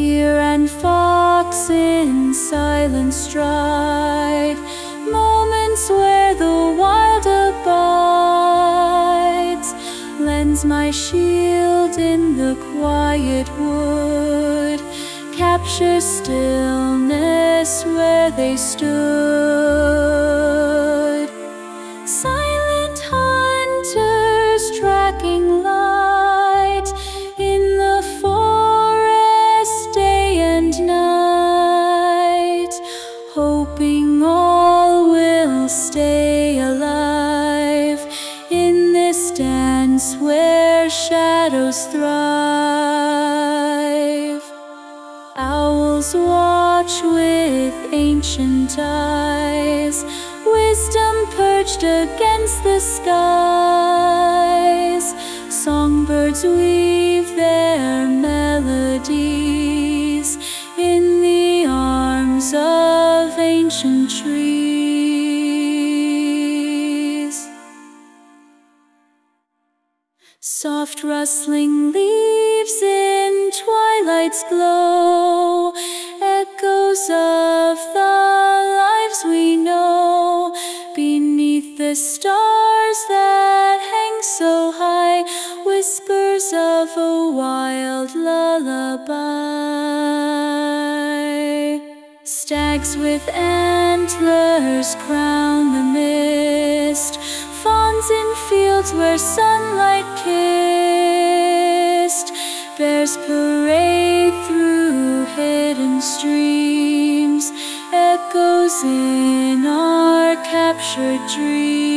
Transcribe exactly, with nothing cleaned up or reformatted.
Deer and fox in silent stride, moments where the wild abides, lends my shield in the quiet wood, capture stillness where they stood. Silent hunters tracking light in the forest day and night, hoping all will stay alive in this dance where shadows thrive. Owls watch with ancient eyes, wisdom perched against the skies. Songbirds weave their melodies in the arms of ancient trees. Soft rustling leaves in twilight's glow, echoes of the lives we know. Beneath the stars that hang so high, whispers of a wild lullaby. Stags with antlers crown the mist, fawns in fields where sunlight kissed. Bears parade through hidden streams, echoes in our captured dreams.